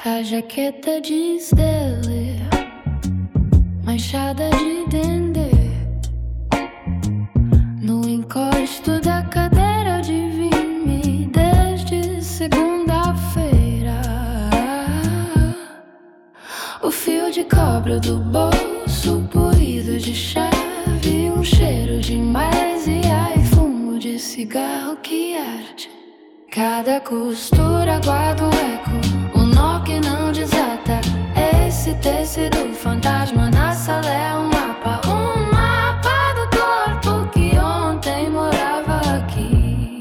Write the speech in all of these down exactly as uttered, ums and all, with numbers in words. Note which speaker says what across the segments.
Speaker 1: A jaqueta jeans dele, manchada de dendê. No encosto da cadeira de vime desde segunda-feira. O fio de cobre do bolso, poído de chave, um cheiro de mais e ai, fumo de cigarro que arde. Cada costura guarda um eco, o nó que não desata. Esse tecido fantasma na sala é um mapa, um mapa do corpo que ontem morava aqui.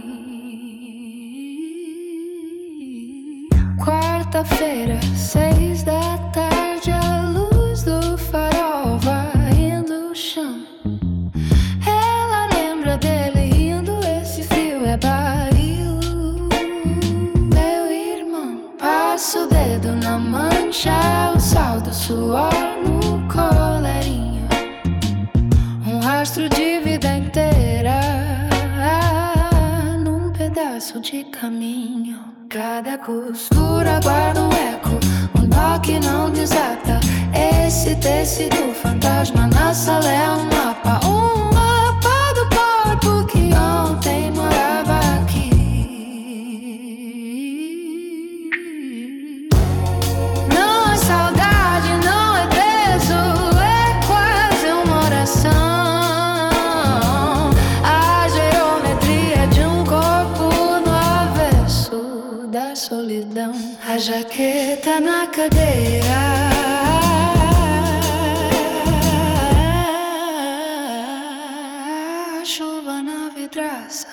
Speaker 1: Quarta-feira, seis da tarde, a luz do farol varrendo o chão. Ela lembra dele rindo, esse fio é barril. Meu irmão, passa o dedo na mancha, o sal do suor no colerinho, um rastro de vida inteira num pedaço de caminho. Cada costura guarda um eco, um nó que não desata. Esse tecido fantasma na sala é um mapa, um mapa do corpo que ontem morava aqui. Não é saudade, não é peso, é quase uma oração. A geometria de um corpo no avesso da solidão. A jaqueta na cadeira, a chuva na vidraça.